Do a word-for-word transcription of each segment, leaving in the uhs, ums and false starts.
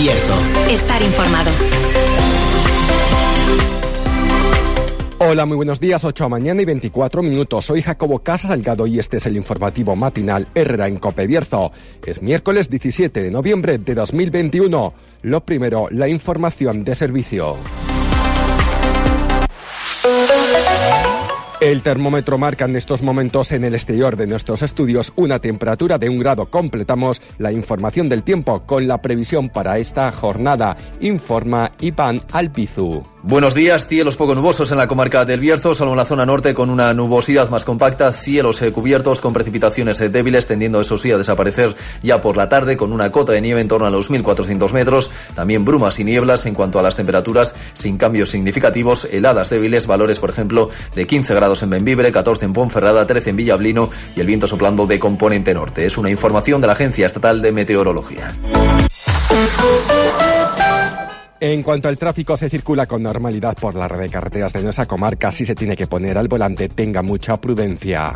Bierzo. Estar informado. Hola, muy buenos días, ocho de la mañana y veinticuatro minutos. Soy Jacobo Casa Salgado y este es el informativo matinal Herrera en Cope Bierzo. Es miércoles diecisiete de noviembre de dos mil veintiuno. Lo primero, la información de servicio. El termómetro marca en estos momentos en el exterior de nuestros estudios una temperatura de un grado. Completamos la información del tiempo con la previsión para esta jornada. Informa Iván Albizu. Buenos días, cielos poco nubosos en la comarca del Bierzo, salvo en la zona norte con una nubosidad más compacta, cielos eh, cubiertos con precipitaciones eh, débiles, tendiendo eso sí a desaparecer ya por la tarde con una cota de nieve en torno a los mil cuatrocientos metros, también brumas y nieblas. En cuanto a las temperaturas, sin cambios significativos, heladas débiles, valores por ejemplo de quince grados en Bembibre, catorce en Ponferrada, trece en Villablino y el viento soplando de componente norte. Es una información de la Agencia Estatal de Meteorología. En cuanto al tráfico, se circula con normalidad por la red de carreteras de nuestra comarca. Si se tiene que poner al volante, tenga mucha prudencia.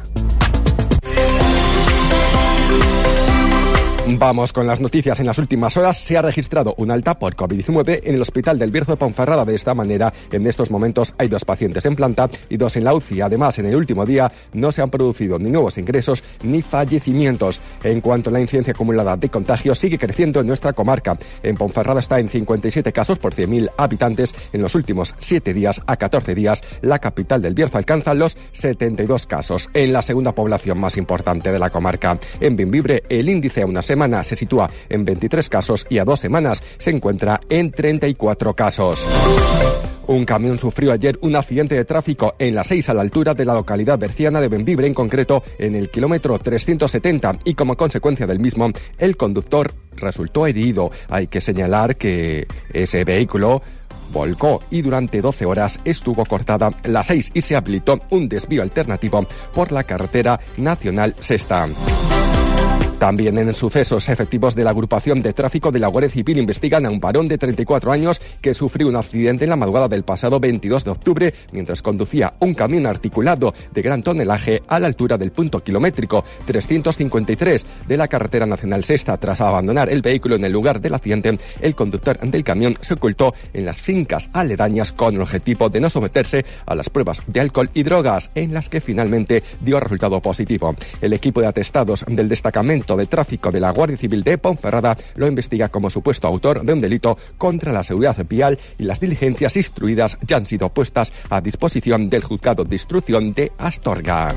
Vamos con las noticias. En las últimas horas se ha registrado un alta por COVID diecinueve en el Hospital del Bierzo de Ponferrada. De esta manera, en estos momentos hay dos pacientes en planta y dos en la U C I. Además, en el último día no se han producido ni nuevos ingresos ni fallecimientos. En cuanto a la incidencia acumulada de contagios, sigue creciendo en nuestra comarca. En Ponferrada está en cincuenta y siete casos por cien mil habitantes. En los últimos siete días a catorce días, la capital del Bierzo alcanza los setenta y dos casos. En la segunda población más importante de la comarca, en Bembibre, el índice a una semana se sitúa en veintitrés casos y a dos semanas se encuentra en treinta y cuatro casos. Un camión sufrió ayer un accidente de tráfico en la seis a la altura de la localidad berciana de Bembibre, en concreto en el kilómetro trescientos setenta, y como consecuencia del mismo, el conductor resultó herido. Hay que señalar que ese vehículo volcó y durante doce horas estuvo cortada la seis y se habilitó un desvío alternativo por la carretera nacional sexta. También en sucesos, efectivos de la agrupación de tráfico de la Guardia Civil investigan a un varón de treinta y cuatro años que sufrió un accidente en la madrugada del pasado veintidós de octubre mientras conducía un camión articulado de gran tonelaje a la altura del punto kilométrico trescientos cincuenta y tres de la carretera nacional sexta. Tras abandonar el vehículo en el lugar del accidente, el conductor del camión se ocultó en las fincas aledañas con el objetivo de no someterse a las pruebas de alcohol y drogas, en las que finalmente dio resultado positivo. El equipo de atestados del destacamento de tráfico de la Guardia Civil de Ponferrada lo investiga como supuesto autor de un delito contra la seguridad vial y las diligencias instruidas ya han sido puestas a disposición del Juzgado de Instrucción de Astorga.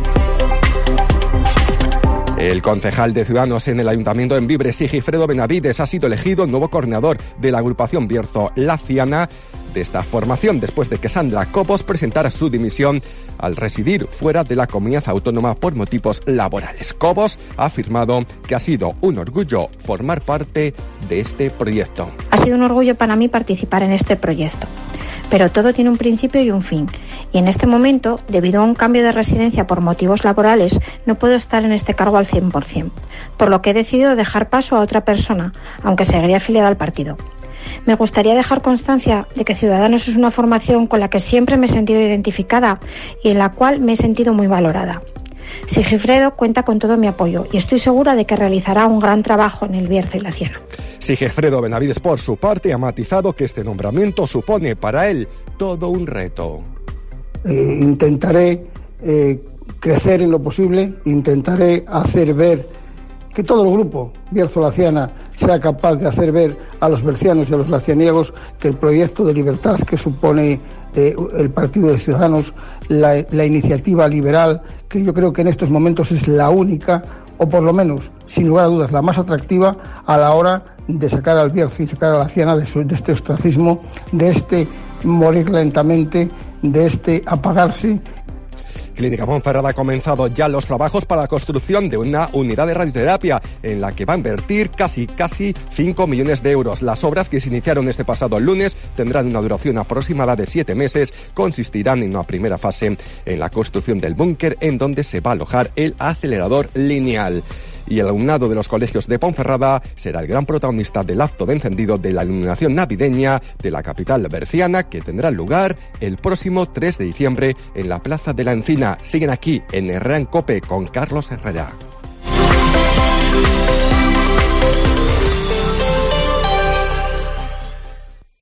El concejal de Ciudadanos en el Ayuntamiento de Bembibre, Sigifredo Benavides, ha sido elegido nuevo coordinador de la agrupación Bierzo Laciana de esta formación, después de que Sandra Cobos presentara su dimisión al residir fuera de la comunidad autónoma por motivos laborales. Cobos ha afirmado que ha sido un orgullo formar parte de este proyecto. Ha sido un orgullo para mí participar en este proyecto, pero todo tiene un principio y un fin. Y en este momento, debido a un cambio de residencia por motivos laborales, no puedo estar en este cargo al cien por ciento, por lo que he decidido dejar paso a otra persona, aunque seguiría afiliada al partido. Me gustaría dejar constancia de que Ciudadanos es una formación con la que siempre me he sentido identificada y en la cual me he sentido muy valorada. Sigifredo cuenta con todo mi apoyo y estoy segura de que realizará un gran trabajo en el Bierzo y Laciana. Sigifredo Benavides, por su parte, ha matizado que este nombramiento supone para él todo un reto. Eh, intentaré eh, crecer en lo posible, intentaré hacer ver que todo el grupo Bierzo Laciana sea capaz de hacer ver a los bercianos y a los lacianiegos que el proyecto de libertad que supone eh, el Partido de Ciudadanos, la, la iniciativa liberal, que yo creo que en estos momentos es la única, o por lo menos, sin lugar a dudas, la más atractiva a la hora de sacar al Bierzo y sacar a Laciana de, su, de este ostracismo, de este morir lentamente, de este apagarse. Clínica Ponferrada ha comenzado ya los trabajos para la construcción de una unidad de radioterapia en la que va a invertir casi casi cinco millones de euros. Las obras, que se iniciaron este pasado lunes, tendrán una duración aproximada de siete meses. Consistirán en una primera fase en la construcción del búnker en donde se va a alojar el acelerador lineal. Y el alumnado de los colegios de Ponferrada será el gran protagonista del acto de encendido de la iluminación navideña de la capital berciana, que tendrá lugar el próximo tres de diciembre en la Plaza de la Encina. Siguen aquí en Herrera en Cope con Carlos Herrera.